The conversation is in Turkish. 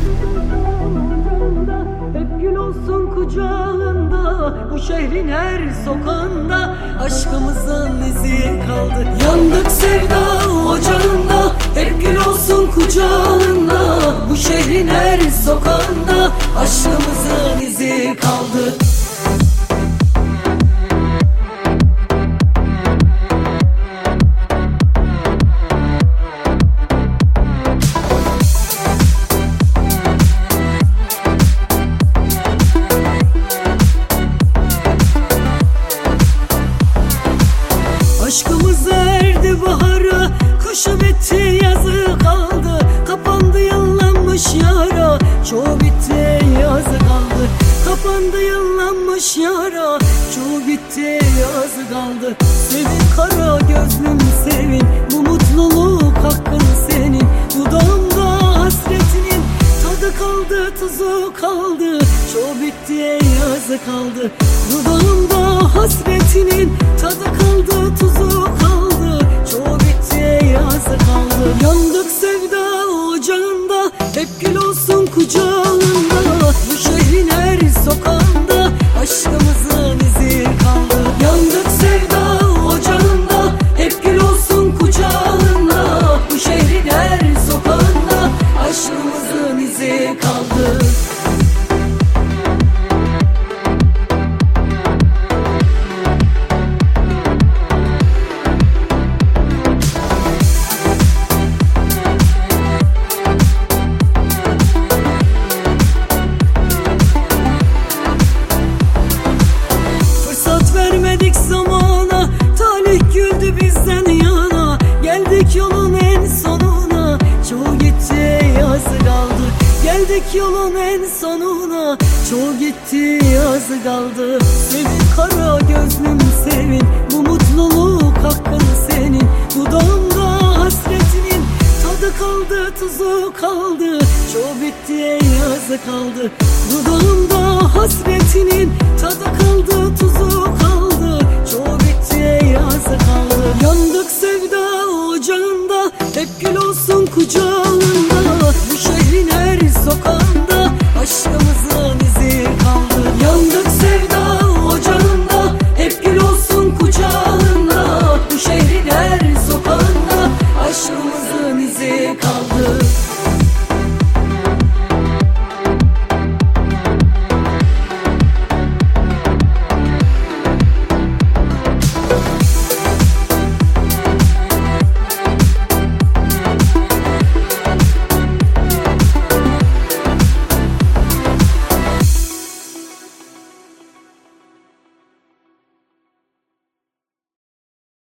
Hep gül olsun kucağında, bu şehrin her sokağında aşkımızın izi kaldı. Yandık sevda ocağında, hep gül olsun kucağında, bu şehrin her sokağında aşkımızın izi kaldı. Aşkımız erdi bahara, kışı bitti yazı kaldı. Kapandı yıllanmış yara, çoğu bitti yazı kaldı. Kapandı yıllanmış yara, çoğu bitti yazı kaldı. Sevin kara gözlüm sevin, bu mutluluk hakkın senin. Dudağımda hasretinin tadı kaldı, tuzu kaldı. Çoğu bitti yazı kaldı. Dudağımda hasretinin tadı kaldı, tuzu kaldı. Çoğu bitti yazı kaldı. Yandık sevda ocağında, hep gül olsun kucağında, bu şehrin her sokağında aşkımızın izi kaldı. Yandık sevda ocağında, hep gül olsun kucağında, bu şehrin her sokağında aşkımızın izi kaldı. Vermedik zamana, talih güldü bizden yana. Geldik yolun en sonuna, çoğu gitti yazı kaldı. Geldik yolun en sonuna, çoğu gitti yazı kaldı. Sevin kara gözlüm sevin, bu mutluluk hakkın senin. Dudağımda hasretinin tadı kaldı, tuzu kaldı. Çoğu bitti yazı kaldı. Dudağımda hasretinin tadı kaldı, tuzu kaldı. Çoğu bitti yazı kaldı. Yandık sevda ocağında, hep gül olsun kucağında,